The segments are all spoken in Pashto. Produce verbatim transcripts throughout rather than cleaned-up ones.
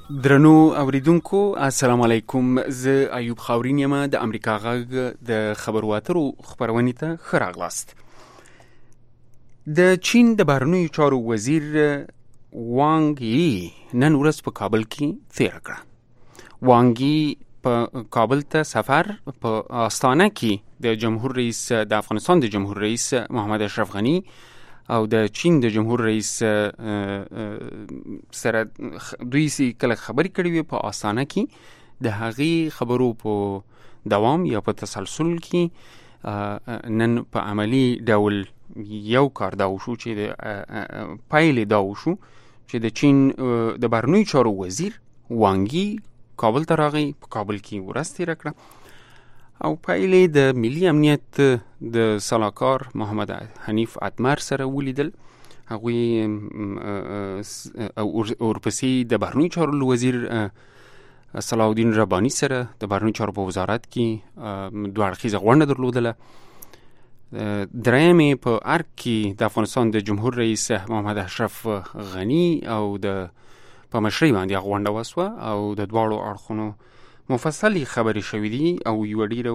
درنو اوریدونکو السلام علیکم. زه ایوب خاورین یم د امریکا غږ د خبرو اترو خبرونې ته ښه راغلاست. د چین د بهرنیو چارو وزیر وانګ یی نن ورځ په کابل کې تېره کړه. وانګ یی په کابل ته سفر په آستانه کې د جمهور رئیس د افغانستان د جمهور رئیس محمد اشرف غنی او د چین د جمهور رئیس سره دوی سي کله خبرې کړې وي په آستانه کې د هغې خبرو په دوام یا په تسلسل کې نن په عملی ډول یو کار دا وشو چې د پایلې دا وشو چې د چین د بهرنیو چارو وزیر وانګ یی کابل ته راغی، په کابل کې ورځ تېره کړه او پایلې د ملي امنیت د سلاکار محمد حنیف اتمر سره ولیدل. هغوی ورپسې د بهرنیو چارو وزیر صلاح الدین رباني سره د بهرنیو چارو په وزارت کې دوه اړخیزه غونډه درلودله. درېیمې په ارګ کې د افغانستان د جمهور رئیس محمد اشرف غني او د په مشرۍ باندې هغه غونډه وسوه او د دواړو اړخونو مفصلي خبرې شوې دي او یوه ډېره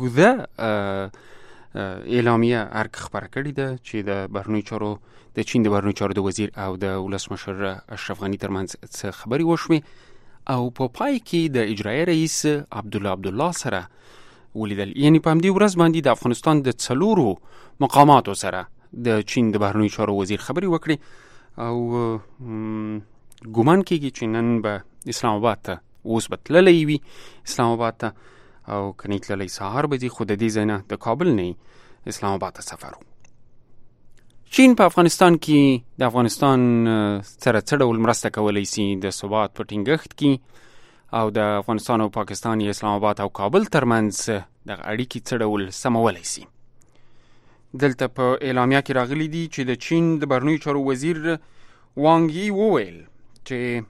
اوږده اعلامیه ارګ خپره کړې ده چې د بهرنیو چارو د چین د بهرنیو چارو د وزیر او د ولسمشر اشرف غني ترمنځ څه خبرې وشوې او په پای کې د اجرایي رئیس عبدالله عبدالله سره ولیدل. یعنې په همدې ورځ باندې د افغانستان د څلورو مقاماتو سره د چین د بهرنیو چارو وزیر خبرې وکړې او ګومان کېږي چې نن به اسلام آباد ته اوس به تللی وي اسلام آباد ته او که نه تللی سهار به ځي، خو د دې ځای نه د کابل نه اسلام آباد ته سفر و. چین په افغانستان کې د افغانستان سره څه ډول مرسته کولی سي د ثبات په ټینګښت کې او د افغانستان او پاکستان یا اسلام آباد او کابل ترمنځ دغه اړیکې څه ډول سمولی سي. دلته په اعلامیه کې راغلی دي چې د چین د بهرنیو چارو وزیر وانګ یی وویل چې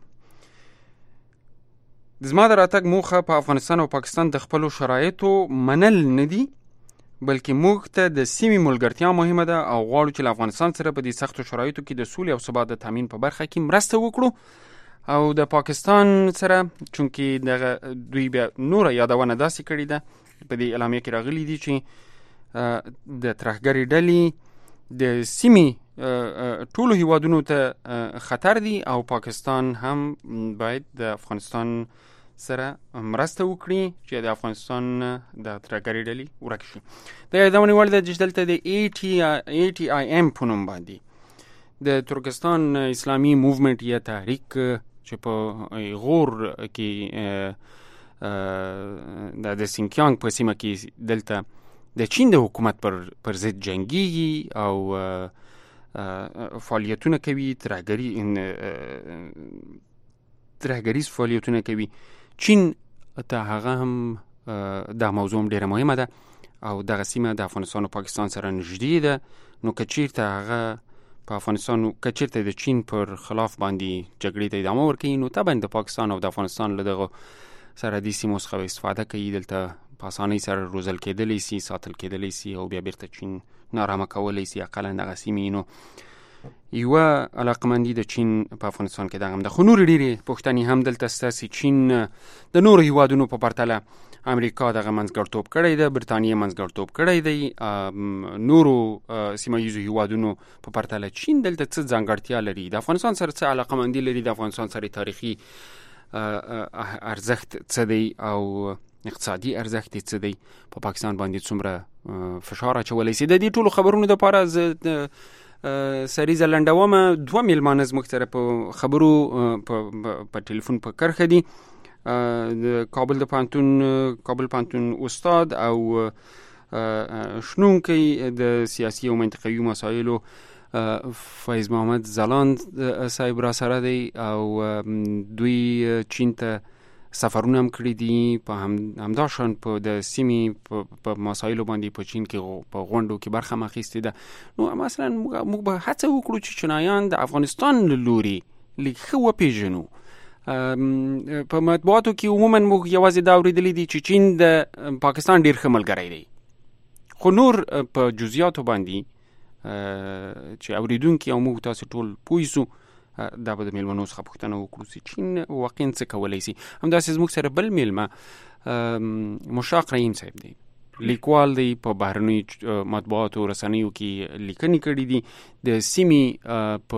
زما د راتګ موخه په افغانستان او پاکستان د خپلو شرایطو منل نه دي، بلکې موږ ته د سیمې ملګرتیا مهمه ده او غواړو چې له افغانستان سره په دې سختو شرایطو کې د سولې او ثبات د تامین په برخه کې مرسته وکړو او د پاکستان سره چونکې دغه دوی بیا نوره یادونه داسې کړې ده په دې اعلامیه کې راغلي دي چې د ترهګرې ډلې د سیمې ټولو هیوادونو ته خطر دي او پاکستان هم باید د افغانستان سره مرسته وکړي چې د افغانستان د ترهګرې ډلې ورک شي. د یادونې وړ ده چې دلته د ای ټي آی ایم په نوم باندې د ترکستان اسلامي موومنټ یا تحریک چې په غور کې د سینکیانګ په سیمه کې دلته د چین د حکومت پر پر ضد جنګیږي او فعالیتونه کوي، ترهګري ترهګریز فعالیتونه کوي. چین ته هغه هم دا موضوع هم ډېره مهمه ده او دغه سیمه د افغانستان او پاکستان سره نږدې ده. نو که چیرته هغه په افغانستان که چیرته د چین پر خلاف باندې جګړې ته ادامه ورکوي نو طبعا د پاکستان او د افغانستان له دغه سره دې سیمو څخه استفاده کوي، دلته په اسانۍ سره روزل کېدلی سي، ساتل کېدلی سي او بیا بیرته چین نارامه کولی سي اقلا دغه سیمې. نو یوه علاقمندي د چین په افغانستان کې دغه هم ده. خو نورې ډېرې پوښتنې هم دلته شته چې چین د نورو هیوادونو په پرتله امریکا دغه منځګړتوب کړی ده، برټانیې منځګړتوب کړی دی، نورو سیمه ییزو هیوادونو په پرتله چین دلته څه ځانګړتیا لري، د افغانستان سره څه علاقمندي لري، د افغانستان سره تاریخي ارزښت څه دی او اقتصادي ارزښت یې څه دی، په پاکستان باندې څومره فشار اچولی سي. د دې ټولو خبرونو دپاره زه سریزه لنډومه. دوه میلمانه زموږ سره په خبرو په ټلیفون په کرښه دي. د کابل د پوهنتون کابل پوهنتون استاد او شنونکی د سیاسي او منطقوي مسایلو فیض محمد ځلاند صاحب را سره دی او دوی چین ته سفرونه هم کړي دي، په هم همدا شان په د سیمې په مسایلو باندې په چین کې په غونډو کې برخه هم اخیستې ده. نو مثلا موږ به هڅه وکړو چې چینایان د افغانستان له لوري لږ ښه وپېژنو. په مطبوعاتو کې عموما موږ یوازې دا اورېدلی دي چې چین د پاکستان ډېر ښه ملګری دی، خو نور په جزئیاتو باندې چې اورېدونکي او موږ تاسې ټول پوه سو دا به د میلمنو څخه پوښتنه وکړو چې چین واقعا څه کولی شي. همداسې زموږ سره بل میلمه مشتاق رحیم صاحب دی، لیکوال دی، په بهرنیو مطبوعاتو او رسنیو کې لیکنې کړي دي، د سیمې په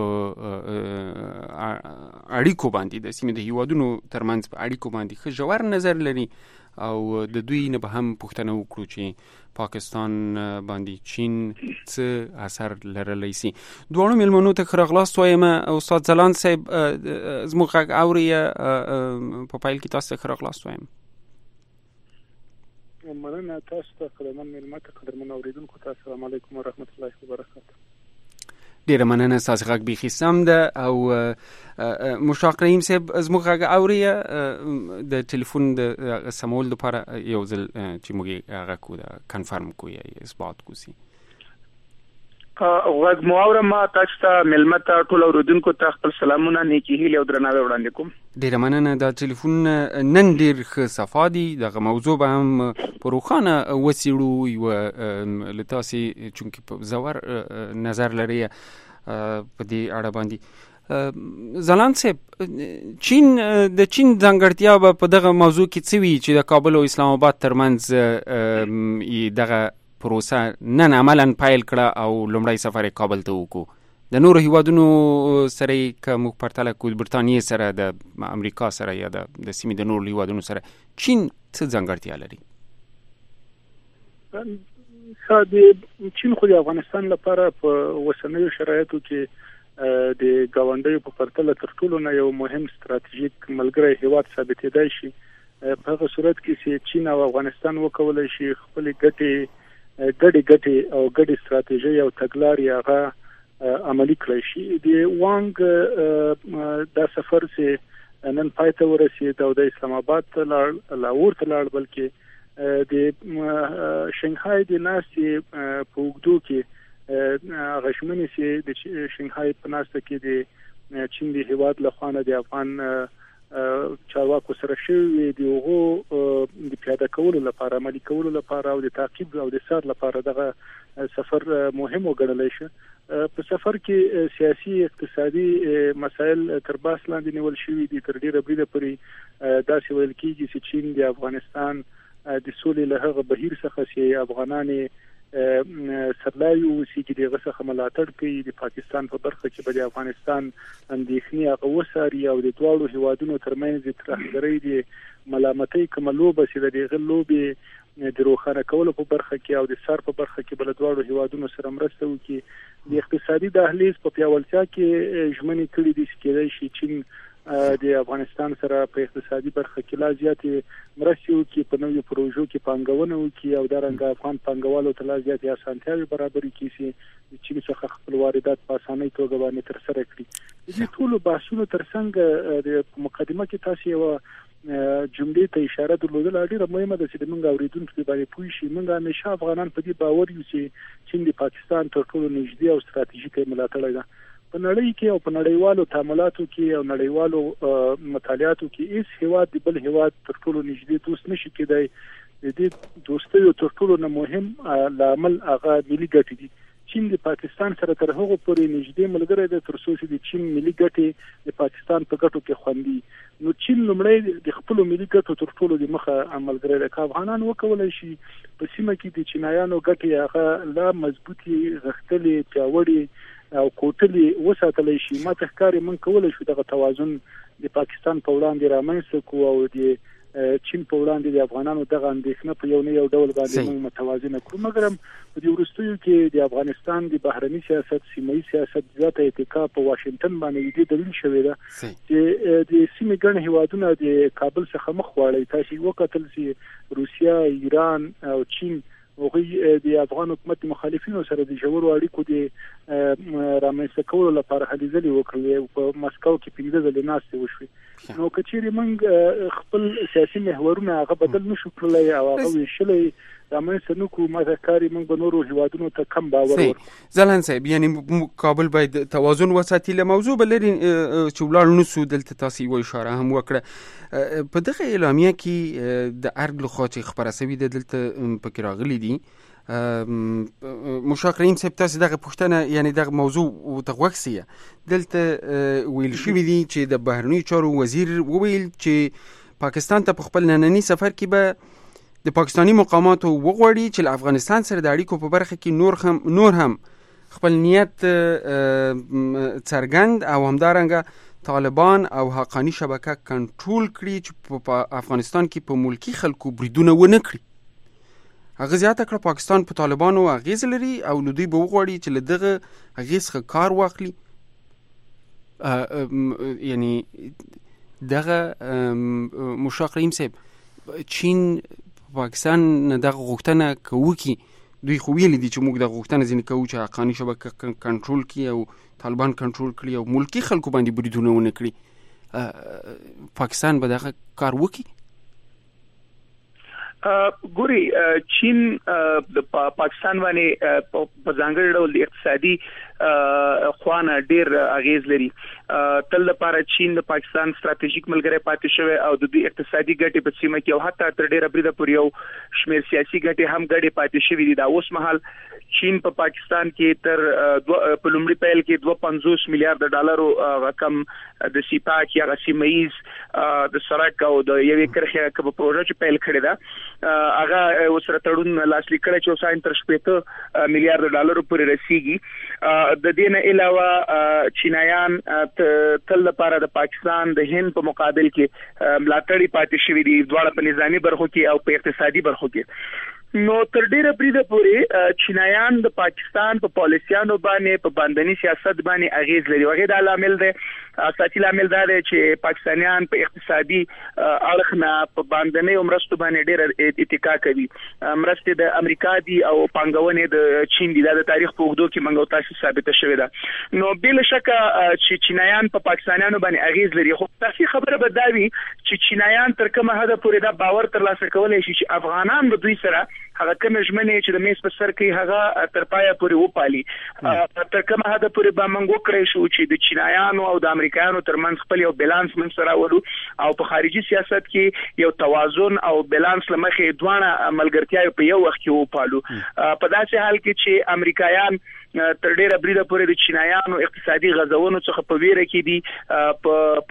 اړیکو باندې، د سیمې د هیوادونو ترمنځ په اړیکو باندې ښه ژور نظر لري او د دوی نه به هم پوښتنه وکړو چې پاکستان باندې چین څه اثر لرلی سي. دواړو میلمنو ته ښه راغلاست وایم. استاد ځلاند صاحب زموږ غږ اوري؟ په پیل کې تاسو ته ښه راغلاست وایم. مننه تاسو ته، قدرمن میلمه ته، قدرمن اوریدونکو ته السلام علیکم ورحمت الله وبرکاته. ډیره مننه، ستاسو غږ بیخي سم ده. او مشتاق رحیم صاحب زموږ غږ اوري؟ د ټلیفون د سمول لپاره یو ځل چې موږ هغه کو دا کنفرم کو یا اثبات کو سي غږ مو اورم. تاسو ته میلمه ته ټول اوریدونکو ته خپل سلامونه، نیکی هیله او درناوی وړاندې کوم. ډیره مننه. دا ټلیفون نن ډیر ښه صفا دي، دغه موضوع به هم په روښانه وڅېړو. یو لتاسې چونکې په زور نظر لري په دې اړه باندې. ځلاند صاحب، چین د چین ځانګړتیا به په دغه موضوع کې څه وي چې د کابل او اسلام آباد ترمنځ دغه پروسه نن عملاً پیل کړه او لومړی سفر کابل ته وکړو؟ د نورو هیوادونو سره که موږ پرتله کړو، برتانیې سره، د امریکا سره یا د سیمې د نورو هیوادونو سره، چین څه ځانګړتیا لري؟ چین خو د افغانستان لپاره په اوسنیو شرایطو کې د ګاونډیو په پرتله تر ټولو نه یو مهم ستراتیژیک ملګری هیواد ثابتېدای شي. په هغه صورت کې چې چین او افغانستان وکولای شي خپلې ګټې ګډې ګټې او ګډې ستراتیژۍ او تګلارې هغه عملي کړی شي. د وانګ دا سفر چې نن پای ته ورسېد او د اسلام آباد ته لاړ، لاهور ته لاړ، بلکې د شنګهای د ناستې په اوږدو کې هغه ژمنې چې د شنګهای په ناسته کې د چین د هیواد لخوا نه د افغان چارواکو سره شوي د هغو د پیاده کولو لپاره، عملي کولو لپاره او د تعقیب او د څار لپاره دغه سفر مهم وګڼلی شو. په سفر کې سیاسي اقتصادي مسایل تر بحث لاندې نیول شوي دي. تر ډیره بریده پورې داسې ویل کېږي چې چین د افغانستان د سولې له هغه بهیر څخه چې افغانانې سرلایي اوسېږي د هغه څخه ملاتړ کوي. د پاکستان په برخه کې به د افغانستان اندېښنې هغه وڅاري او د دواړو هیوادونو ترمنځ د ترهګرۍ د ملامتۍ کومه لوبه چې د دغه لوبې د روښانه کولو په برخه کې او د څار په برخه کې بل دواړو هیوادونو سره مرسته وکړي. د اقتصادي دهلیز په پیاوړتیا کې ژمنې کړې دي چې کېدای شي چین د افغانستان سره په اقتصادي برخه کې لا زیاتې مرستې وکړي، په نویو پروژو کې پانګونه وکړي او دارنګه افغان پانګوالو ته لا زیاتې اسانتیاوې برابرې کړي چې د چین څخه خپل واردات په اسانۍ توګه باندې ترسره کړي. د دې ټولو بحثونو ترڅنګ د مقدمه کې تاسو یو جملې ته اشاره درلودله، ډېره مهمه ده چې د موږ اوریدونکو باندې پوه شي. موږ همیشه افغانان په دې باور یو چې چین د پاکستان تر ټولو نږدې او ستراتیژیک ملاتړی ده. په نړۍ کې او په نړیوالو تعاملاتو کې او نړیوالو مطالعاتو کې هیڅ هیواد د بل هیواد تر ټولو نږدې دوست نشي کېدای. د دې دوستیو تر ټولو نه مهم لامل هغه ملي ګټې دي. چین د پاکستان سره تر هغه پورې نږدې ملګری دی تر څو چې د چین ملي ګټې د پاکستان په ګټو کې خوندي. نو چین لومړی د خپل ملي ګټو تر ټولو د مخه ملګری دی. که افغانان وکولای شي په سیمه کې د چینایانو ګټې هغه لا مضبوطې، غښتلې، پیاوړې او کوټلې وساتلی شي، ما ته ښکاري موږ کولی شو دغه توازن د پاکستان په وړاندې رامنځته کړو او د چین په وړاندې د افغانانو دغه اندېښنه په یو نه یو ډول باندې موږ متوازنه کړو. مګر په دې وروستیو کې د افغانستان د بهرني سیاست، سیمه‌ایي سیاست زیاته اتکا په واشنګټن باندې دې دلیل شوی ده چې د سیمې ګڼ هیوادونه د کابل څخه مخ واړوي. تاسو وکتل چې روسیا، ایران او چین هغوی د افغان حکومت مخالفینو سره د ژورو اړیکو د رامنځته کولو لپاره هلې ځلې وکړلې. په مسکو کې پنځه ځلې ناستې وشوې. نو که چیرې موږ خپل سیاسي محورونه هغه بدل نشو کړلی او هغه ویشلی رامنځته نه کړو، ما ته ښکاري موږ به نورو هیوادونو ته کم باور ورکړو. ځلاند صاحب، یعنې کابل باید توازن وساتي. له موضوع به لرې چې ولاړ نه سو، دلته تاسو یوه اشاره هم وکړه. په دغه اعلامیه کې د ارګ لخوا چې خپره شوې ده دلته پکې راغلي دي مشاق رحیم صاحب تاسو دغه پوښتنه یعنی دغه موضوع ته وکسیه دلته ویل شوی دی چې د بهرنی چارو وزیر وویل چې پاکستان ته په خپل نننی سفر کې به د پاکستانی مقاماتو وغواړي چې له افغانستان سره د اړیکو په برخه کې نور هم نور هم خپل نیت څرګند او همدارنګه طالبان او حقانی شبکه کنټرول کړي چې په افغانستان کې په ملکی خلکو بریدونه ونه کړي. هغه زیاته کړه پاکستان په طالبانو اغیز لري او نو دوی به وغواړي چې له دغه اغیز څخه کار واخلي. یعنی دغه مشاق رحیم صاحب چین پاکستان دغه غوښتنه کوي، دوی خو ویلي دي چې موږ د غوښتنه ځینې کوو چې حقانی شبکه کنټرول کړي او طالبان کنټرول کړي او ملکی خلکو باندې بریدونه ونه کړي. پاکستان به دغه کار وکړي؟ ګوري چین د پاکستان باندې په ځانګړي ډول د اقتصادي خوانه ډیر اغیز لري. تل لپاره چین د پاکستان ستراتیژیک ملګری پاتې شوی او د دوی اقتصادي ګټې په سیمه کې او حتی تر ډیره بریده پورې یو شمیر سیاسي ګټې هم ګټې پاتې شوی دي. دا اوس مهال چین په پا پاکستان کې تر په لومړي پیل کې دوه سوه پنځوس میلیارډ ډالرو رقم د سیپاک یا سیمایز د سړک او د یوې کرخه کبه پروژه چې پیل کړی دا هغه وسره تړون لاسلیک کړی چې اوساین تر شپږ میلیارډ ډالرو پورې رسیږي. د دې نه علاوه چینایان تل لپاره د پاکستان د هند په مقابل کې ملاتړي پاتې شوی دي دواړه په نظامی برخو کې او په اقتصادي برخو کې. نو تر ډیره بریده پورې چینایان د پاکستان په پالیسیانو باندې په باندنی سیاست باندې اغیز لري. هغه د عامل دی اساسي عامل دا دی چې پاکستانیان په اقتصادي اړخ نه په باندنی عمرستو باندې ډیر اتکا کوي. مرستې د امریکا دي او پنګونې د چین دي. د تاریخ په اوږدو کې منګو تاسو ثابت شوی ده. نو بل شکه چې چینایان په پاکستانیانو باندې اغیز لري. خو تاسو خبره بداوي چې چینایان تر کومه حد پورې دا باور ترلاسه کولای شي چې افغانان د دوی سره هغه کوم ژمنې چې د میس په سر کې هغه تر پایه پورې وپالي. تر کومه حد پورې به موږ وکړی شو چې د چینایانو او د امریکایانو ترمنځ خپل یو بیلانس منځ ته راوړو او په خارجي سیاست کې یو توازن او بیلانس لمخې دواړه ملګرتیا په یو وخت کې وپالو. په داسې حال کې چې امریکایان تر ډیره بریده پورې د چینایانو اقتصادي غزونو څخه په ویره کې دي. په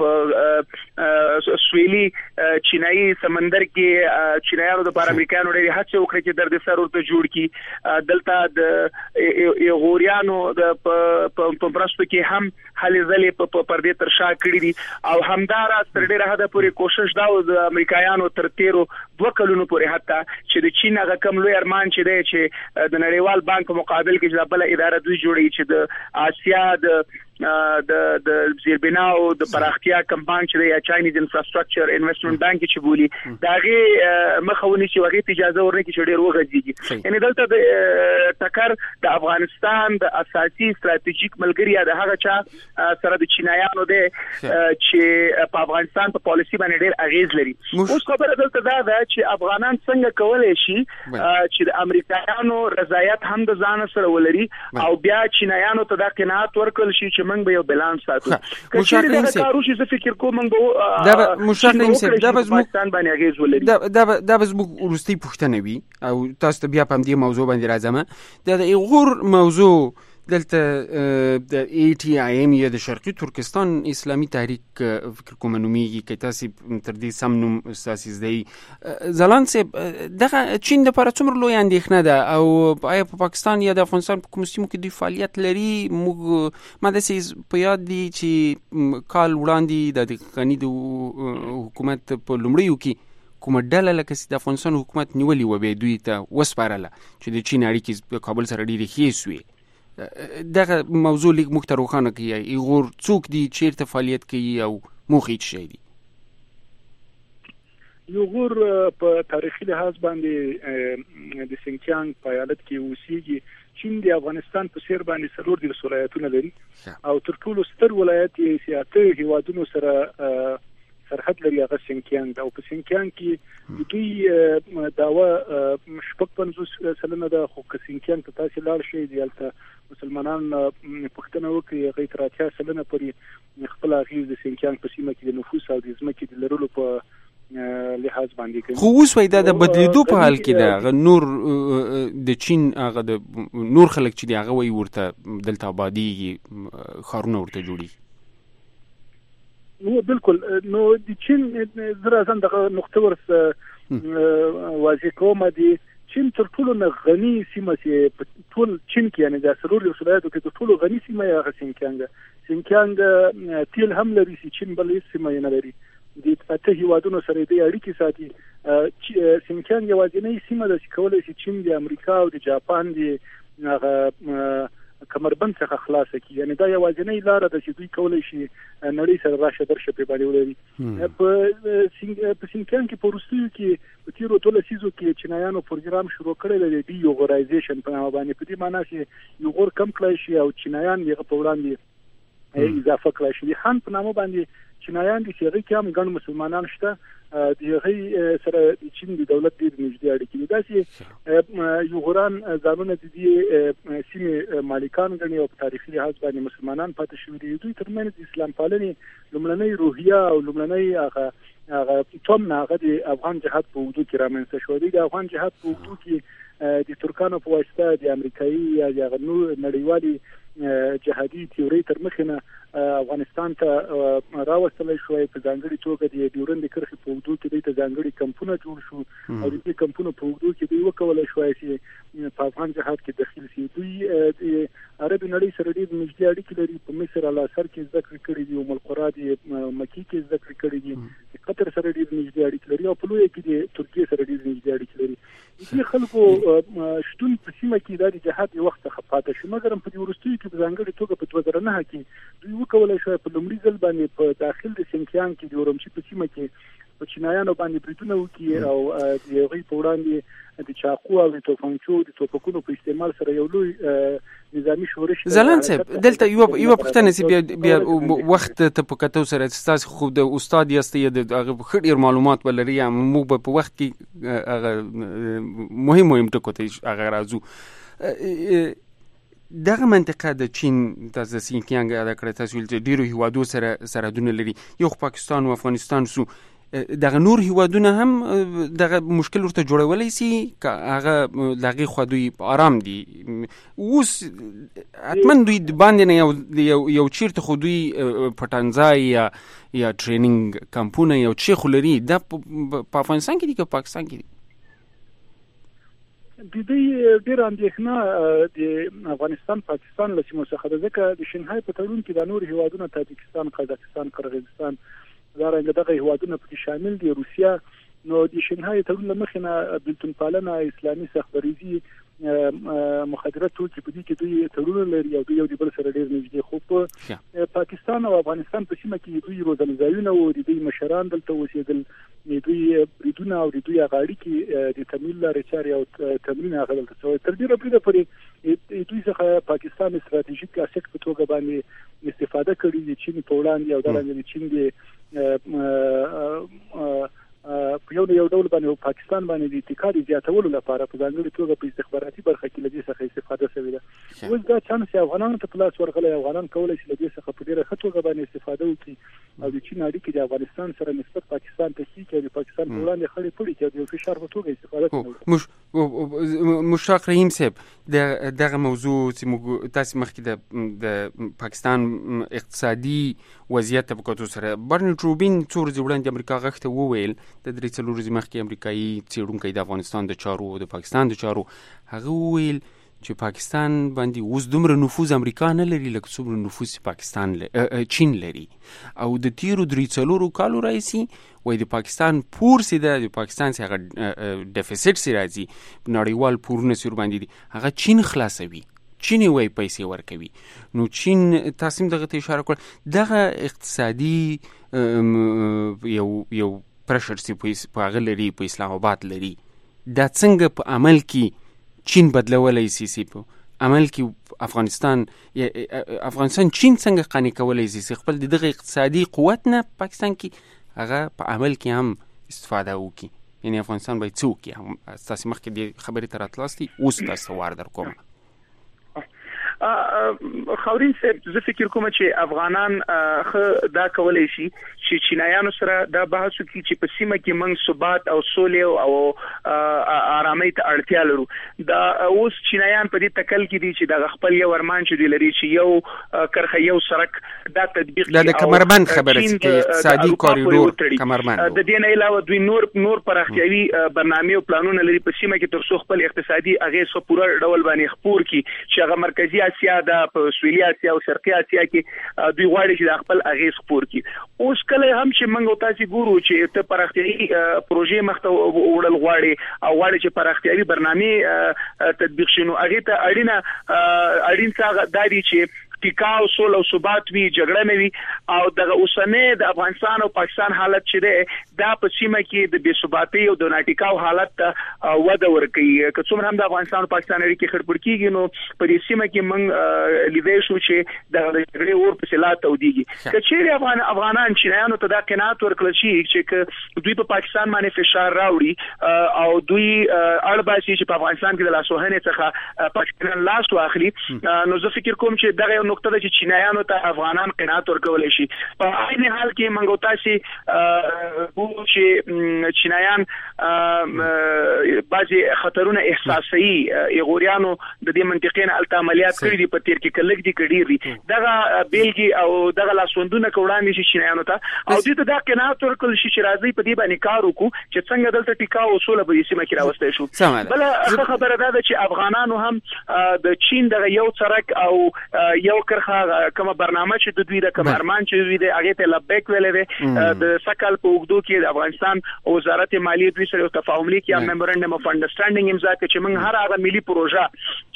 په سویلي چینایي سمندر کې چینایانو د بار امریکایانو ډېر هڅه وکړي چې د سر ورته جوړ کی. دلته د غوریانو د په پرستو کې هم هلې ځلې په پردې تر شا کړی دي او همدارا تر ډیره حد پورې کوشش دا و د امریکایانو تر تیرو دوه کلونو پورې حتی چې د چین هغه کم لوی ارمان چې دی چې د نړیوال بانک په مقابل کې چې بل اداره دوی جوړي چې د آسیا د د د زیربنا او د پراختیا کمپاین چې د چاینیز انفراستراکچر انویسټمنت بانک چې بولی داغه مخاوني چې وغه اجازه ورنه چې ډیر وغځيږي. یعنی دلته د ټکر د افغانستان د اساسي ستراتیژیک ملګری د هغه چا سره د چینایانو دی چې په افغانستان په پالیسی باندې ډیر اغیز لري. اوس خبره دلته دا ده چې افغانان څنګه کولای شي چې د امریکایانو رضایت هم د ځان سره ولري او بیا چینایانو ته د قناعت ورکړل شي چې موږ به یو بیلانس ساتو. مشاق رحیم صاحب کارو شي فکر کوم موږ دا مشاق رحیم صاحب دا به پاکستان باندې اغیز ولري. دا دا دا به موږ ورستي پوښتنه وي او تاسو ته بیا په دې موضوع باندې راځم. دا د غور موضوع دلته د ای ټي آی ایم یا د شرقي ترکستان اسلامي تحریک فکر کوم نوميږي کې تاسو تر دې سم نوم اساسي دی زلان صاحب دغه چین د لپاره څومره لوی اندېښنه ده او آیا په پاکستان یا د افغانستان په کوم سیمو کې د فعالیت لري؟ موږ ماده سي په یاد دي چې کال وړاندې د غنی د حکومت په لومړیو کې کومه ډله لکه د افغانستان حکومت نیولې و به دوی ته وسپارله چې د چین اړیکې په کابل سره ډېرې ښې سوې. دغه موضوع لیک موږ ته روښانه کوي ایغور څوک دي چیرته فعالیت کوي او موخې څه دي؟ ایغور په تاریخي لحاظ باندې د سینکیانګ په ایالت کې اوسېږي. چین د افغانستان په سیر باندې څلور دي ولایتونه لري او تر ټولو ستر ولایت یې سیاته هیوادونو سره سرحد لري هغه سینکیانګ او په سینکیانګ کې دوی داوا شپږ پنځوس سلنه د خو سینکیانګ ته تاسو لاړ شئ دلته مسلمانان پښتنه وکړي هغه تر اتیا سلنه پورې خپل اغیز د سینکیانګ په سیمه کې د نفوس او د ځمکې د لرلو په لحاظ جهاز باندې کوي. خو اوس وای دا د بدلیدو په حال کې دا نور د چین هغه د نور خلک چې دی هغه وای ورته دلته آبادی خارونه ورته جوړي. نو بالکل نو د چین زرا زم دغه نقطه ورس واضح کوم دي. چین تر ټولو نه غني سیمه چې ټول چین کې یعنی د سرور ولایتو کې د ټولو غني سیمه یې هغه سینکیانګ سینکیانګ تیل هم لري چې چین بل هیڅ سیمه نه لري. د اته هیوادونو سره د اړیکې ساتي. سینکیانګ یوازینۍ سیمه ده چې کولای شي چین د امریکا او د جاپان د هغه کمربند څخه خلاص کی. یعنی دا یوازینۍ لار ده چې دوی کولای شي نړۍ سره راشه درشه په باندې ولري. په سینکیانګ کې په روسیو کې په تیرو دوه لسیزو کې چینایانو پروګرام شروع کړی دی د یوغورایزیشن په نامه باندې. په دې معنی چې یو غور کم کړی شي او چینایان یې په وړاندې اضافه کړی شي. خان په نامه باندې چینایان دي چې هغه کې هم ګڼ مسلمانان شته. د هغه سره د چین د دولت ډیر نږدې اړیکې دي. دا چې یو غوران ځانونه د دې سیمې مالکان غني او تاریخي لحاظ باندې مسلمانان پاتې شوي دي. دوی ترمنځ د اسلام پالنې لومړنۍ روحیه او لومړنۍ هغه هغه توم نه هغه د افغان جهاد په وجود کې رامنځته شو. د افغان جهاد په وجود کې د ترکانو په واسطه د امریکایي یا د نړیوالي جهادي تیوري تر مخینه افغانستان ته راوستل شو. په ځانګړي توګه د ډیورند کرښې په وجود کې د ځانګړي کمپونه جوړ شو او د دې کمپونو په وجود کې دوی وکولای شو چې په افغان جهاد کې داخل شي. دوی د عربي نړۍ سره ډېر نږدې اړیکې لري. په مصر الازهر کې زده کړې کړې دي او ام القرى د مکې کې زده کړې کړې دي. د قطر سره ډېر نږدې اړیکې لري او په لوی کې د ترکیه سره ډېر نږدې اړیکې لري. دې خلکو شتون په سیمه کې د جهاد یو وخت خپاته شو. مګر په دې وروستیو کې په ځانګړي توګه په دوه زره نه کې دوی وکولای شو په لومړي ځل باندې په داخل د سینکیانګ کې د اورمچي په سیمه کې په چینایانو باندې بریدونه وکړي او د هغوی په وړاندې د چاقو او د توپنچو د توپکونو په استعمال سره یو لوی نظامی شورش. زلان صاحب دلته یو یو پښتنه سی بیا بیا وخت ته په کتو سره تاسو خو د استاد یاستې د هغه خډیر معلومات ولري. موږ په وخت کې هغه مهم مهم ټکو ته هغه راځو. دغه منطقه د چین د سینکیانګ د کړه تاسو چې ډیرو هیوادو سره سرحدونه لري. یو پاکستان او افغانستان سو دغه نور هیوادونه هم دغه مشکل ورته جوړولای شي که هغه دغه خو دوی آرام دي. اوس اتمن دوی باندې نه یو یو چیرته خو دوی پټنځای یا یا ټریننګ کمپونه یو چی خلري د په افغانستان کې دي که پاکستان کې دي. د دې ډېر اندېښنه د افغانستان پاکستان له سیمو څخه ده ځکه د شنغهای په تړون کې د نور هیوادونو تاجکستان قزاقستان قرغیزستان دغه دغه هیوادونه پکې شامل دي. روسیا نو د شنغهای تړون له مخې نه بلتون پالنه اسلامي سختبریزي مخدرات توکي په دې کې دوی تړون لري او دوی یو د بل سره ډېر نږدې. خو په پاکستان او افغانستان په سیمه کې دوی روزنه ځایونه او دوی مشران دلته اوسېدل. دوی بریدونه او دوی غاړي کې د تمویل لارې چارې او تمرین هغه دلته څو تر دې رپیده پرې دوی څخه پاکستان استراتیژیک اسیک په توګه باندې استفاده کړې دي. چین په وړاندې او دغه چین د په یو یو ډول باندې پاکستان باندې د اتکاد زیاتولو لپاره په ځانګړي توګه په استخباراتي برخه کې لږه څخه استفاده شوې ده. اوس دا چانس افغانانو ته پلاس ورغلي. افغانان کولای شي لږه څخه په ډیره خطوګه باندې استفاده وکړي او د چین اړیکې د افغانستان سره نسبت پاکستان ته شي چې د پاکستان په وړاندې خړې پړې کې د فشار په توګه استفاده کوي. مش مشتاق رحیم صاحب دغه موضوع چې موږ تاسو مخکې د د پاکستان اقتصادي وضعیت په کتو سره برنارد روبین څو ورځې وړاندې امریکا غوښته وویل د درې څلور ورځې مخکې امریکایي څېړونکی د افغانستان د چارو او د پاکستان د چارو هغه وویل چې پاکستان باندې اوس دومره نفوذ امریکا نه لري لکه څومره نفوذ پاکستان ل... چین لري او د تیرو درې څلورو کالو راځي وای د پاکستان پور سي د پاکستان سي هغه ډیفیسټ سي راځي نړیوال پورونه سي ور باندې دي هغه چین خلاصوي. چین وای پیسې ورکوي. نو چین تاسو دغه ته اشاره کړ دغه اقتصادي یو یو پرشر سي په هغه لري په اسلام آباد لري دا څنګه په عمل کې چین بدلولای سي سي په عمل کې افغانستان افغانستان چین څنګه قانع کولای سي خپل دغه اقتصادي قوت نه پاکستان کې هغه په عمل کې هم استفاده وکړي. یعنی افغانستان باید څه وکړي؟ تاسو مخکې د خبرې تر اتلاستي اوس تاسو وار در کوم. خاورین صاحب زه فکر کوم چې افغانان خو دا کولای شي چې چینایانو سره دا بحث وکړي چې په سیمه کې موږ ثبات او سولې او آرامۍ ته اړتیا لرو. دا اوس چینایان په دې تکل کې دي چې د خپل یو ارمان چې دی لري چې یو کرخه یو سرک دا تطبیق کړي. د کمربند خبره چې اقتصادي کوریډور کمربند د دې نه علاوه دوی نور نور پراختیاوي برنامه او پلانونه لري په سیمه کې تر څو خپل اقتصادي اغیز په پوره ډول باندې خپور کړي چې هغه مرکزی اسیا د په سویلي اسیا او شرقي اسیا کې دوی غواړي چې د خپل اغیز خپور کړي. اوس کله هم چې موږ تاسو ګورو چې ته پراختیاوي پروژې مخته وړل غواړي او غواړي چې پراختیاوي برنامه تطبیق شنو هغه ته اړینه اړین څنګه دادی چې ټیکاو سول او ثبات وی جګړه نه وی او د اوسنۍ د افغانستان او پاکستان حالت چې ده دا په سیمه کې د بې ثباتۍ او د ناټیکاو حالت ته وده ورکوي. که څومره هم د افغانستان او پاکستان اړیکې خړپړ کیږي نو په دې سیمه کې موږ لیدای شو چې د جګړې اور په سلا توديږي. که چیرې افغان افغانان چینایانو ته دا قناعت ورکړل شي چې دوی په پاکستان باندې فشار راوړي او دوی اړباسي چې په افغانستان کې د لاسوهنې څخه پاکستان لاس واخلي نو زه فکر کوم چې دغه نقطه ده چې چینایانو ته افغانان قناعت ورکولای شي. په عین حال کې منګو تاسو وو چې چینایان بعضي خطرونه احساسي ایغوریانو د دې منطقې نه الته عملیات کړې دي په تیر کې کلک دي کډیر دي دغه بیلګي او دغه لاسوندونه کوړاندې شي چینایانو ته او دې ته دا قناعت ورکول شي چې راځي په دې باندې کار وکړو چې څنګه دلته ټیکاو اصول به سیمه کې راوستي شو. بل خبره ده چې افغانانو هم د چین دغه یو څرک او یو کرخه کومه برنامه چې د دوی د کوم ارمان چې دوی د هغه ته لبیک ویلې د سکل په وګدو کې د افغانستان وزارت مالیه دوی سره تفاهم لیکي میمورندم اف انډرستانډینګ امضا کړي چې موږ هر هغه ملي پروژه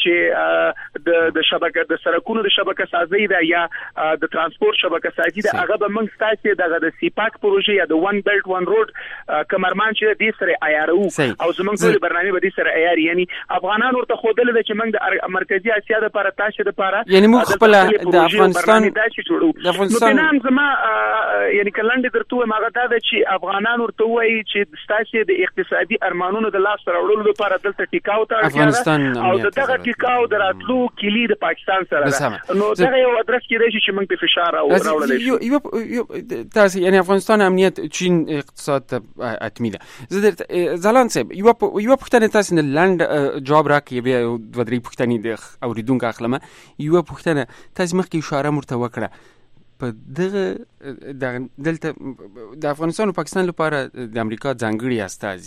چې د د شبکه د سرکونو د شبکه سازي ده یا د ترانسپورت شبکه سازي ده هغه به موږ ستاسو دغه د سیپاک پروژه یا د ون بیلټ ون روډ کوم ارمان چې د سره ایارو او زموږ ټول برنامه به د سره ایار یعنی افغانان ورته خودل چې موږ د مرکزی اسیا د لپاره تاسو د لپاره یعنی موږ خپل د افغانستان د افغانستان نام زما یعنی کلند درته ماغه دا چې افغانان ورته وایي چې ستاسو د اقتصادي ارمانونو د لاس راوړلو لپاره دلته ټیکاو ته اړتیا او دغه ټیکاو دراتلو کلی د پاکستان سره نو دغه یو ادرس کې دی چې موږ په فشار راوړل یو تاسو یعنی افغانستان امنیت چین اقتصاد اتمی ده. زه زلان صاحب یو یو پښتنه تاسو نه لاند جواب راکې بیا د ودري پښتني د اوریدونکو اخلمه یو پښتنه تاسو مخکې اشاره مرته وکړه په دغه دلته د افغانستان او پاکستان لپاره د امریکا ځانګړي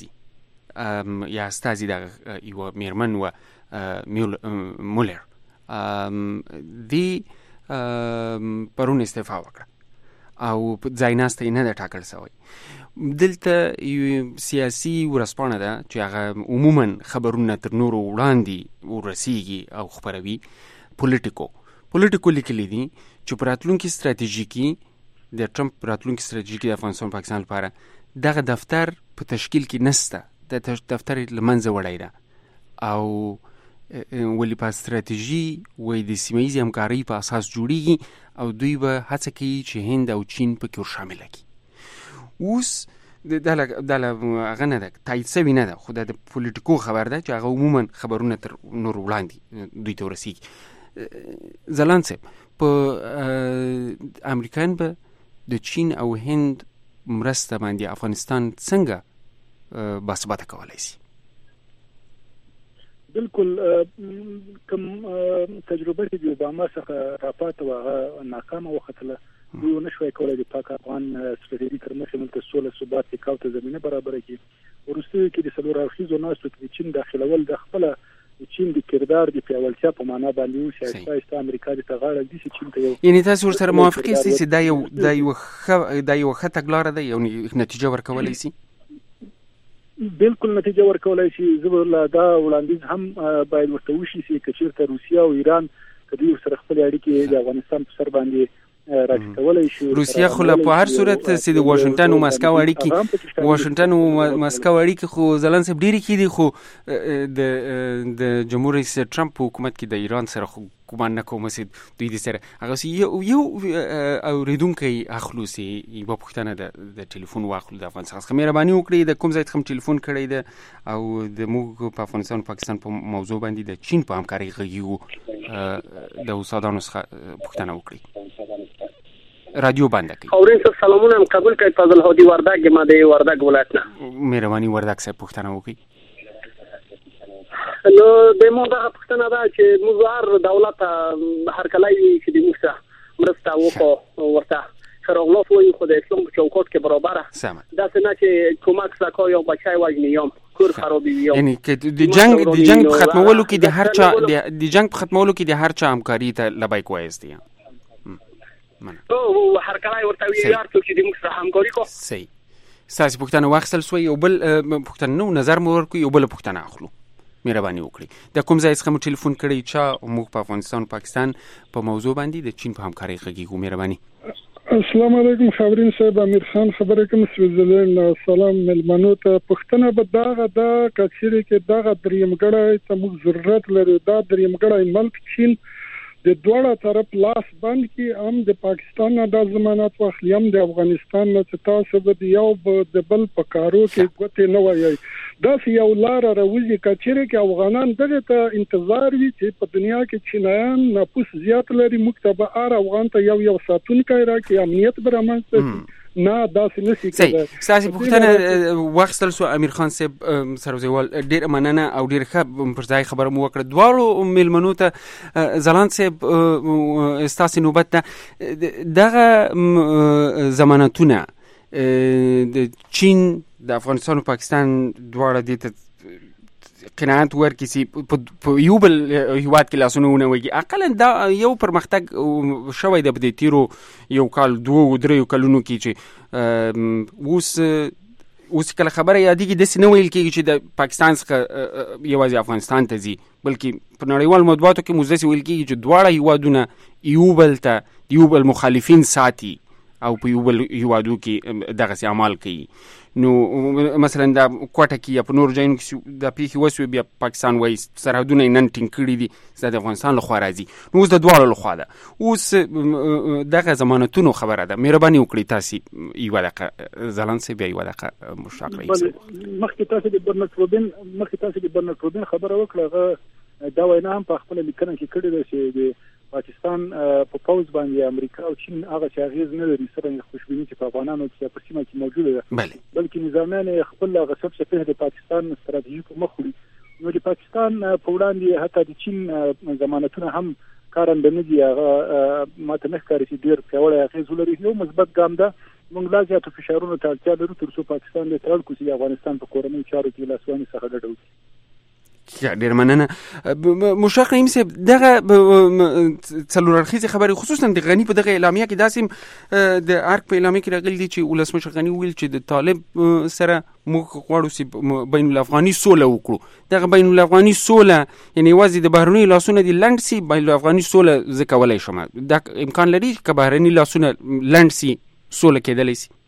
استازي یا استازي د یو میرمن و مولر دی پرون استعفا وکړه او ځایناسته نه د ټاکل شوی. دلته سیاسي ورسپانه ده چې هغه عموما خبرونه تر نورو وړاندې ورسیږي او خبروي پولیټیکو پولیټیکو لیکلي دي چې راتلونکي ستراتیژیکي د ټرمپ راتلونکي ستراتیژیکي د افغانستان پاکستان لپاره دغه دفتر په تشکیل کې نسته د دفتر لمنځه وړای ده او ولې په ستراتیژي وې د سیمه‌ییزې همکارۍ په اساس جوړیږي او دوی به هڅه کوي چې هند او چین پکې ور شامل کړي. اوس د دله دله هغه نه ده تایید شوی نه ده خو د پولیټیکو خبر ده چې هغه عموما خبرونه تر نور وړاندې دوی ته ورسیږي. زلان صاحب په امریکایان به د چین او هند مرسته باندې افغانستان څنګه باثباته کولای شي؟ بالکل کوم تجربه چې د اوباما څخه راپات او ناکامه وختله دوی نشوي کولای د پاک افغان ستراتیژي تر مخه ملته سوله ثبات کې کاوته زمينه برابر کړي ورسته کې د سلور اړخیزو ناستو کې چین داخلول د خپل چین د کردار د پیاوړتیا په معنا باندې او سیاست امریکا د تغاړه دي چې چین ته یو یعنی تاسو سره موافقه سي چې دا یو دا یو خ دا یو خطه ګلاره ده یو نتیجه ورکولای شي؟ بالکل نتیجه ورکولای شي. زبر دا وړاندیز هم باید ورته وشي چې کچیرته روسیا او ایران کدي سره خپل اړیکې د افغانستان په سر باندې راټیټولای شي. روسیا خو په هر صورت چې د واشنگټن او مسکو اړیکې واشنگټن او مسکو اړیکې خو زلنسب ډېری کې دي، خو د د جمهور رئیس ټرمپ حکومت کې د ایران سره خو ګمان نه کوم چې دوی د سره هغه یو یو اوریدونکو اخلو سي یو پښتنه د د ټلیفون واخلو د افغانستان څخه مهرباني وکړئ د کوم ځای څخه ټلیفون کړی ده او د موږ په افغانستان پاکستان په موضوع باندې د چین په همکارۍ غږیو د استادانو څخه پښتنه وکړئ. رادیو بند کړئ. اورین صاحب سلامونه قبول کړئ. فضل هادي وردګ ما د وردګ ولایت نه. مهرباني وردګ صاحب پښتنه وکړئ. نو د مو دا پښتنه دا چې موږ هر دولت هر کله چې د موږ سره مرسته وکړو ورته خرغلوف وي خو د اسلام په چوکاټ کې برابره دا څنګه چې کومک سکو یو بچای وژني یم کور خرابي یم. یعنی چې د جنگ د جنگ په ختمولو کې د هر چا د جنگ په ختمولو کې د هر چا همکاري ته لبیک وایستی. او هر کله ورته وی یار څوک چې د موږ سره همکاري کوي. صحیح. ساسي پښتنه واخصل سوی یو بل پښتنه نو نظر مو ورکو یو بل پښتنه اخلو. مهرباني وکړئ. د کوم ځای څخه مو ټلیفون کړی چې موږ په افغانستان پاکستان په موضوع باندې د چین په همکارۍ غږیږو. مهرباني. السلام علیکم خبرین صاحب، امیر خان خبره کوم سویزرلند. سلام ملمنو ته. پښتنه به داغه دا کچېره کې داغه دریمګړی ته موږ ضرورت لرو. دا دریمګړی ملک چین د دوړه طرف لاس بند کی هم د پاکستان نه د ضمانت واخلي هم د افغانستان نه چې تاسو به یو د بل په کارو کې ګوتې نه وایي. دا یو لار راوځي کچېره کې افغانان دغه ته انتظار وي چې په دنیا کې چینایان نفوس زیات لري، مکتبه ار افغان ته یو یو ساتونکی راکړي، امنیت برامنځته نه داسې نشي کېدای. ساسي پښتنه واخستل سو امیر خان صاحب سروزیوال ډیر مننه او ډیر ښه پر ځای خبره مو وکړه. دوارو ملمنو ته زلان صاحب استاسي نوبت ده دغه ضمانتونه د چین د افغانستان او پاکستان دواړه دي ته قناعت ورکړي په یو بل هیواد کې لاسونه ونوي. اقلا دا یو پرمختګ شوی د بدې تیرو یو کال دوه درې کلونو کې چې اوس اوس کله خبره یادېږي داسې نه ویل کېږي چې د پاکستان څخه یوازې افغانستان ته ځي، بلکې په نړیوال مطبوعاتو کې موږ داسې ویل کېږي چې دواړه هیوادونه یو بل ته یو بل مخالفین ساتي او په یو بل هیوادو کې دغسې عمل کوي. نو مثلا دا کوټه کې یا په نور ځایونو کې د پیښې وسوي بیا پاکستان وایي سرحدونه یې نن ټینګ کړي دي چې د افغانستان لخوا راځي. نو اوس د دواړو لخوا ده. اوس دغه ضمانتونو خبره ده. مهرباني وکړئ تاسې یوه دقیقه زلان صاحب بیا یوه دقیقه مشتاق رئیس مخکې تاسې د برنارډ روبین مخکې تاسې د برنارډ روبین خبره وکړه. هغه دا وینا هم په خپله لیکنه کې کړې ده چې د پاکستان په پوز باندې امریکا او چین هغه چې اغیز نه لري سره خوشبیني چې په افغانانو کې په سیمه کې موجوده ده، بلکې نظامیان خپل غصب څخه د پاکستان ستراتیژیک مخ وړي. نو د پاکستان په وړاندې حتی د چین ضمانتونه هم کارنده نه دي. هغه ماته نه ښکاري چې ډېر پیاوړی اغیز ولري. یو مثبت ګام ده. موږ لا زیاتو فشارونو ته اړتیا لرو تر څو پاکستان د تړل کوي چې افغانستان په کورنیو چارو کې لاسوهنې څخه ډډه وکړي. ډیر مننه. مشتاق رحیم صاحب دغه څلور اړخیزه خبرې خصوصا د غنی په دغه اعلامیه کې داسې د ارک په اعلامیه کې راغلي دي چې ولسمشر غنی ویل چې د طالب سره موږ غواړو چې بین الافغاني سوله وکړو. دغه بین الافغاني سوله یعنی وازي د بهرنی لاسونه دي لند سي بین الافغاني سوله زکولای شم. دا امکان لري چې بهرنی لاسونه لند سي سوله کېدلی سي.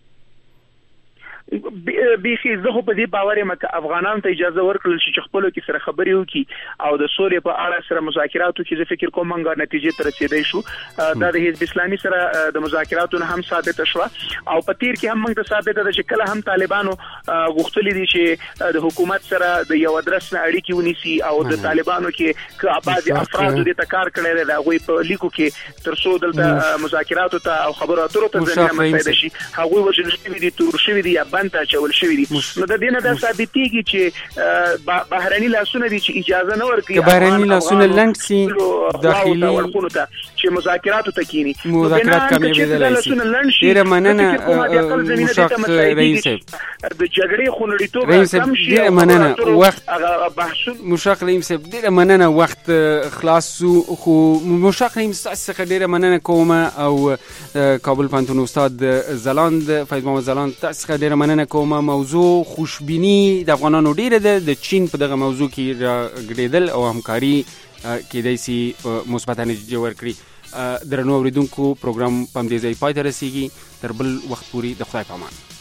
بیخي زه په دې باور یم چې افغانانو ته اجازه ورکړل شي چې خپلو کې سره خبرې وکړي او د سولې په اړه سره مذاکراتو کې زه فکر کوم موږ نتیجې ته رسیدای شو. دا د حزب اسلامي سره د مذاکراتو نه هم ثابت شو او په تیر کې هم موږ ته ثابت ده چې کله هم طالبانو غوښتلي دي چې د حکومت سره د یو ادرس نه اړیکې ونیسي او د طالبانو کې که بعضي افراد د تکار کړي دا غوي په لیکو کې تر څو دلته مذاکراتو ته او خبرو اترو ته ځنه مساعده شي هغه وجل شوی دي تور شوی دي یا بنده چول شوی دي. نو د دې نه دا ثابتېږي چې بهرني لاسونه دي چې اجازه نه ورکوي که بهرني لاسونه لنډ سي داخلي ورکونه ته چې مذاکراتو ته کینی مذاکرات کامیابېدلی شي. ډېره مننه مشتاق رئیس صاحب. د جګړې خونړیتوب رئیس صاحب ډېره مننه وخت مشتاق رئیس صاحب ډېره مننه وخت خلاص خو مشتاق رئیس څخه ډېره مننه کوم او کابل پوهنتون استاد زلاند فیض محمد زلاند څخه ډېره مننه کوم. موضوع خوشبینی د افغانانو ډیره ده. د چین په دغه موضوع کې راګډېدل او همکاري کېدای شي مثبت نتیجه ورکړي. درنو اوریدونکو پروګرام پم دې ځای پای ته رسیږي. تر بل وخت پورې د خدای په امان.